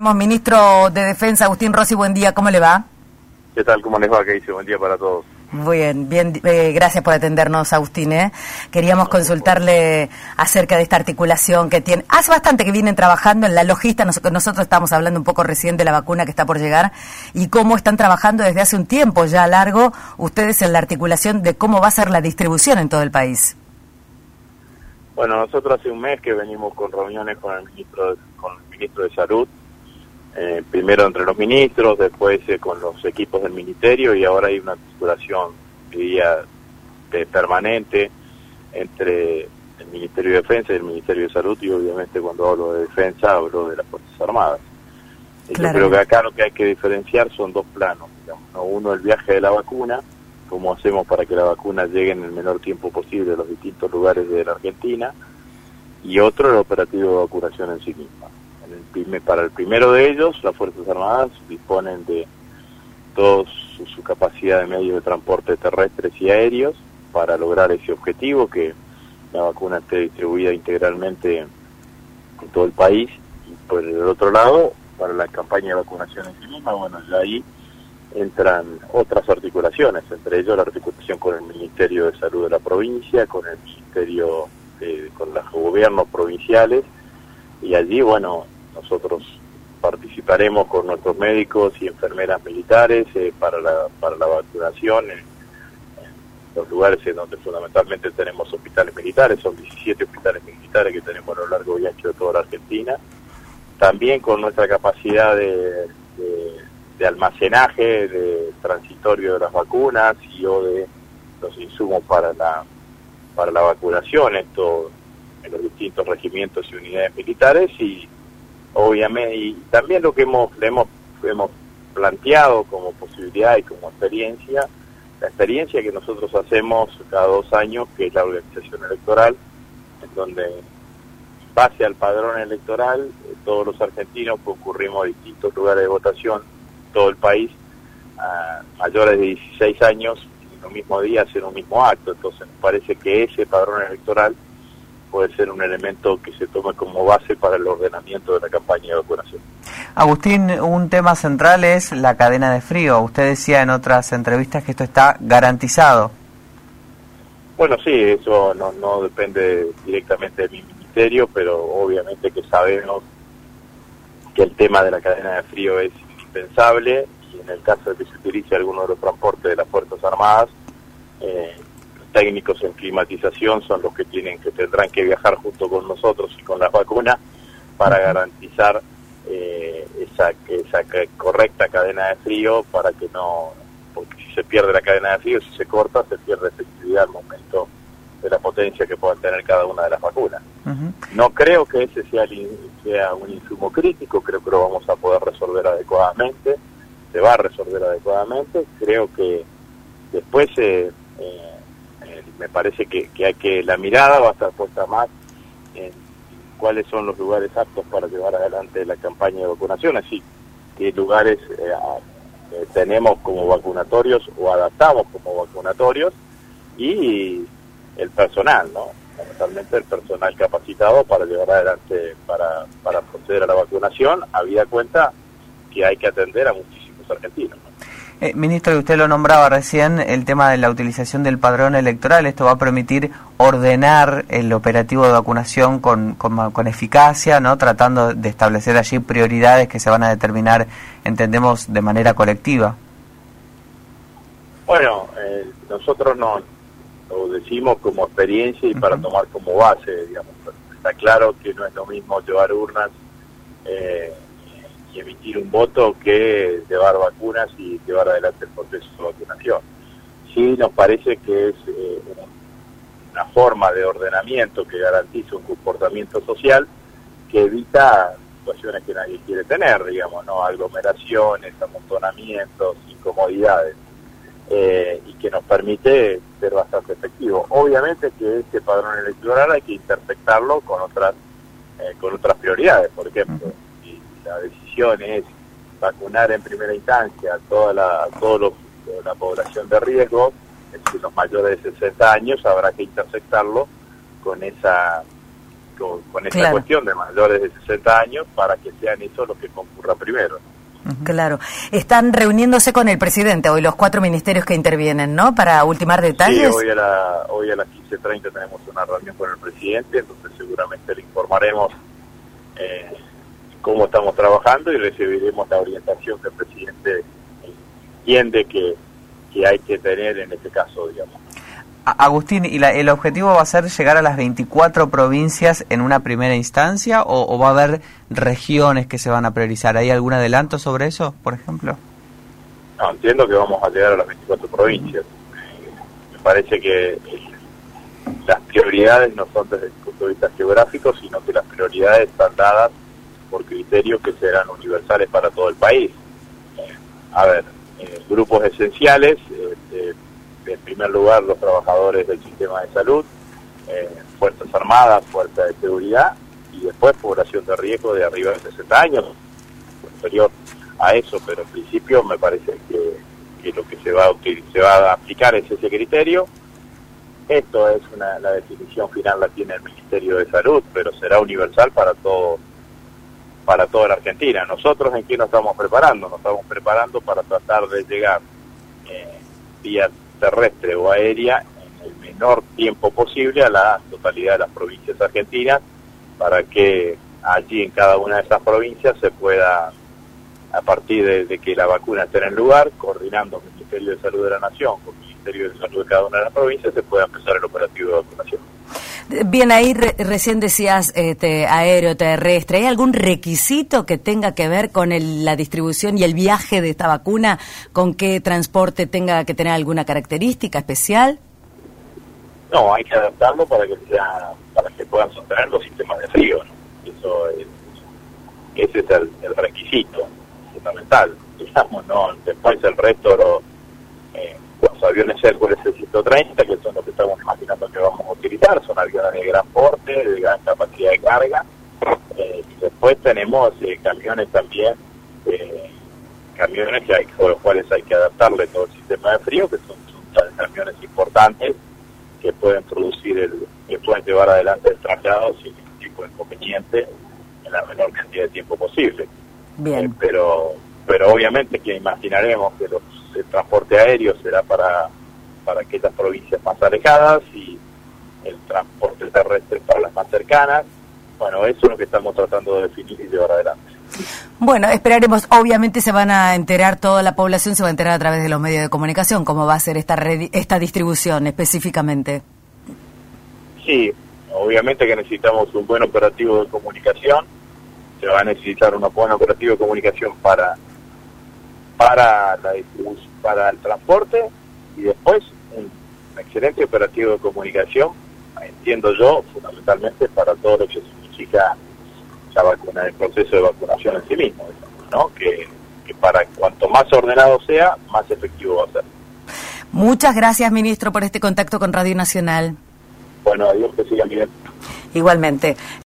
saludamos, ministro de Defensa, Agustín Rossi, buen día, ¿cómo le va? ¿Qué tal? ¿Cómo les va? ¿Qué dice? Buen día para todos. Bien, gracias por atendernos, Agustín. Queríamos consultarle acerca de esta articulación que tiene. Hace bastante que vienen trabajando en la logística, nosotros estábamos hablando un poco recién de la vacuna que está por llegar y cómo están trabajando desde hace un tiempo ya largo ustedes en la articulación de cómo va a ser la distribución en todo el país. Bueno, nosotros hace un mes que venimos con reuniones con el ministro de Salud, primero entre los ministros, después con los equipos del ministerio, y ahora hay una articulación, diría, permanente entre el Ministerio de Defensa y el Ministerio de Salud, y obviamente cuando hablo de defensa hablo de las Fuerzas Armadas. Yo creo que acá lo que hay que diferenciar son dos planos, digamos, ¿no? Uno, el viaje de la vacuna, cómo hacemos para que la vacuna llegue en el menor tiempo posible a los distintos lugares de la Argentina, y otro, el operativo de vacunación en sí misma. Para el primero de ellos, las Fuerzas Armadas disponen de toda su capacidad de medios de transporte terrestres y aéreos para lograr ese objetivo, que la vacuna esté distribuida integralmente en todo el país. Y por el otro lado, para la campaña de vacunación en sí misma, bueno, ya ahí entran otras articulaciones, entre ellos la articulación con el Ministerio de Salud de la provincia, con el Ministerio, con los gobiernos provinciales, y allí, bueno, nosotros participaremos con nuestros médicos y enfermeras militares para la vacunación en los lugares en donde fundamentalmente tenemos hospitales militares. Son 17 hospitales militares que tenemos a lo largo y ancho de toda la Argentina. También con nuestra capacidad de almacenaje, de transitorio de las vacunas o de los insumos para la vacunación, esto en los distintos regimientos y unidades militares, y obviamente, y también lo que hemos planteado como posibilidad y como experiencia, la experiencia que nosotros hacemos cada 2 años, que es la organización electoral, en donde, en base al padrón electoral, todos los argentinos concurrimos a distintos lugares de votación, todo el país, a mayores de 16 años, en un mismo día hacer un mismo acto. Entonces nos parece que ese padrón electoral puede ser un elemento que se tome como base para el ordenamiento de la campaña de vacunación. Agustín, un tema central es la cadena de frío. Usted decía en otras entrevistas que esto está garantizado. Bueno, sí, eso no depende directamente de mi ministerio, pero obviamente que sabemos que el tema de la cadena de frío es indispensable, y en el caso de que se utilice alguno de los transportes de las Fuerzas Armadas, técnicos en climatización son los que tendrán que viajar junto con nosotros y con las vacunas para garantizar esa correcta cadena de frío, para que no, porque si se pierde la cadena de frío, si se corta, se pierde efectividad al momento de la potencia que puedan tener cada una de las vacunas. No creo que ese sea un insumo crítico, creo que lo vamos a poder resolver adecuadamente, se va a resolver adecuadamente. Creo que después me parece que la mirada va a estar puesta más en cuáles son los lugares aptos para llevar adelante la campaña de vacunación, así qué lugares tenemos como vacunatorios o adaptamos como vacunatorios, y el personal, ¿no? Fundamentalmente el personal capacitado para llevar adelante, para proceder a la vacunación, habida cuenta que hay que atender a muchísimos argentinos, ¿no? Ministro, usted lo nombraba recién, el tema de la utilización del padrón electoral. Esto va a permitir ordenar el operativo de vacunación con eficacia, ¿no? Tratando de establecer allí prioridades que se van a determinar, entendemos, de manera colectiva. Bueno, nosotros lo decimos como experiencia y para tomar como base, digamos. Está claro que no es lo mismo llevar urnas y emitir un voto que llevar vacunas y llevar adelante el proceso de vacunación. Sí nos parece que es una forma de ordenamiento que garantiza un comportamiento social que evita situaciones que nadie quiere tener, digamos, ¿no? Aglomeraciones, amontonamientos, incomodidades, y que nos permite ser bastante efectivo. Obviamente que este padrón electoral hay que intersectarlo con otras prioridades. Por ejemplo, si la decisión es vacunar en primera instancia a toda la población de riesgo, es decir, los mayores de 60 años, habrá que intersectarlo con con esa cuestión de mayores de 60 años para que sean esos los que concurran primero. Claro. Están reuniéndose con el presidente hoy los 4 ministerios que intervienen, ¿no? Para ultimar detalles. Sí, hoy a las 15:30 tenemos una reunión con el presidente, entonces seguramente le informaremos cómo estamos trabajando y recibiremos la orientación que el presidente entiende que hay que tener en este caso, digamos. Agustín, ¿y el objetivo va a ser llegar a las 24 provincias en una primera instancia o va a haber regiones que se van a priorizar? ¿Hay algún adelanto sobre eso, por ejemplo? No, entiendo que vamos a llegar a las 24 provincias. Me parece que las prioridades no son desde el punto de vista geográfico, sino que las prioridades están dadas por criterios que serán universales para todo el país. Grupos esenciales, en primer lugar los trabajadores del sistema de salud, Fuerzas Armadas, Fuerzas de Seguridad, y después población de riesgo de arriba de 60 años, posterior a eso, pero en principio me parece que lo que se va a aplicar es ese criterio. Esto es la definición final la tiene el Ministerio de Salud, pero será universal para toda la Argentina. Nosotros, ¿en qué nos estamos preparando? Nos estamos preparando para tratar de llegar vía terrestre o aérea en el menor tiempo posible a la totalidad de las provincias argentinas, para que allí en cada una de esas provincias se pueda, a partir de que la vacuna esté en el lugar, coordinando con el Ministerio de Salud de la Nación, con el Ministerio de Salud de cada una de las provincias, se pueda empezar el operativo de vacunación. Bien, ahí recién decías aéreo, terrestre. ¿Hay algún requisito que tenga que ver con la distribución y el viaje de esta vacuna? ¿Con qué transporte tenga que tener alguna característica especial? No, hay que adaptarlo para que puedan sostener los sistemas de frío, ¿no? Ese es el requisito fundamental, digamos, ¿no? Después el resto, los aviones Hércules 130, que son los que estamos imaginando que vamos a utilizar, son aviones de gran porte, de gran capacidad de carga, y después tenemos camiones también, camiones con los cuales hay que adaptarle todo el sistema de frío, que son camiones importantes que pueden que pueden llevar adelante el traslado sin ningún tipo de inconveniente en la menor cantidad de tiempo posible. Bien. Pero obviamente que imaginaremos que el transporte aéreo será para aquellas provincias más alejadas y el transporte terrestre para las más cercanas. Bueno, eso es lo que estamos tratando de definir y llevar adelante. Bueno, esperaremos. Obviamente se van a enterar, toda la población se va a enterar a través de los medios de comunicación cómo va a ser esta distribución específicamente. Sí, obviamente que necesitamos un buen operativo de comunicación. Se va a necesitar un buen operativo de comunicación para la distribución, para el transporte, y después un excelente operativo de comunicación, entiendo yo, fundamentalmente para todo lo que significa la vacuna, el proceso de vacunación en sí mismo, ¿no? Que para cuanto más ordenado sea, más efectivo va a ser. Muchas gracias, ministro, por este contacto con Radio Nacional. Bueno, adiós, que sigan bien. Igualmente.